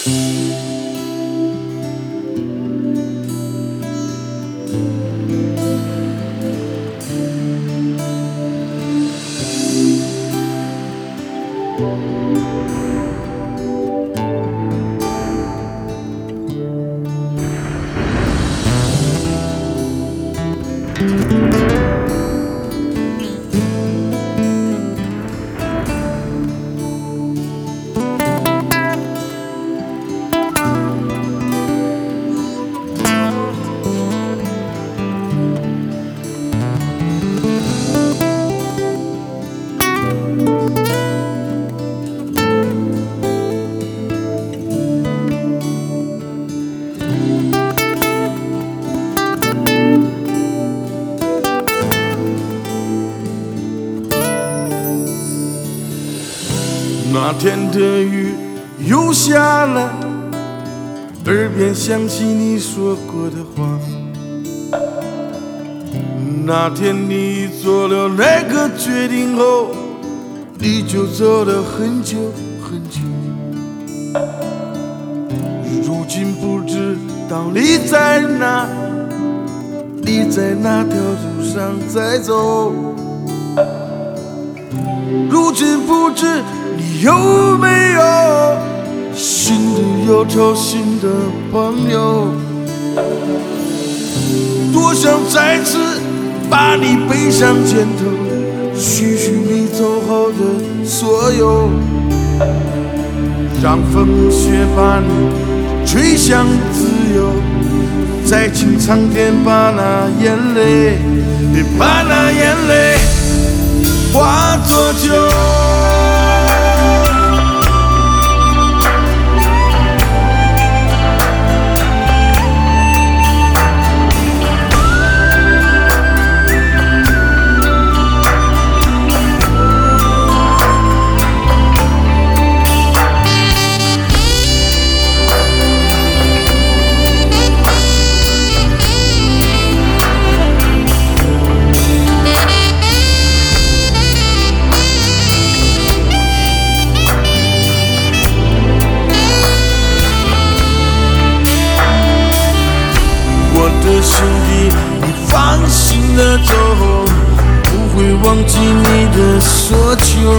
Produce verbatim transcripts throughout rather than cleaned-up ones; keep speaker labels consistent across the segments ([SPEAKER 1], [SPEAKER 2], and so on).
[SPEAKER 1] 那天的雨又下了，耳边响起你说过的话。那天你做了那个决定后，你就走了很久很久。如今不知道你在哪，你在哪条路上在走。如今不知你有没有新的忧愁，新的朋友？多想再次把你背上肩头，许许你走后的所有，让风雪把你吹向自由，在清苍天把那眼泪，把那眼泪化作酒。心底，你放心的走，不会忘记你的所求。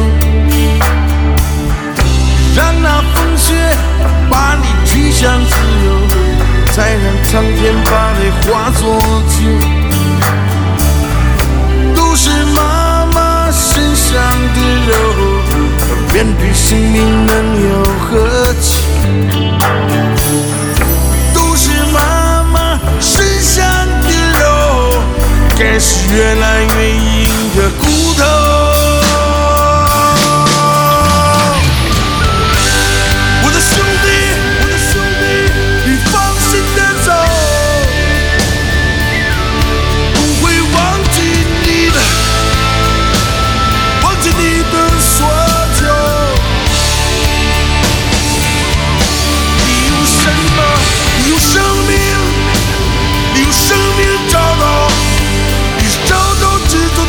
[SPEAKER 1] 让那风雪把你吹向自由，再让苍天把泪化作酒。都是妈妈身上的肉，面对生命能有何求？都是妈妈身上的肉，该是越来越硬的骨头。我的兄弟，我的兄弟，你放心的走，不会忘记你的，忘记你的所求。你有什么？你有生命，你有生命找到，你找到制度。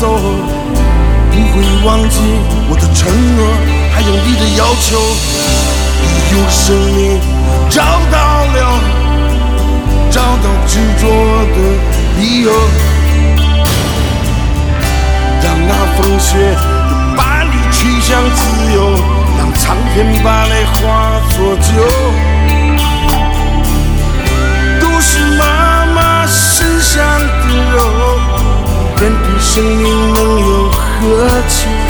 [SPEAKER 1] 手，不会忘记我的承诺，还有你的要求。你用生命找到了，找到执着的理由，让那风雪把你驱向自由，让苍天把泪化作酒。都是妈妈身上的肉，愿你生命能有何求？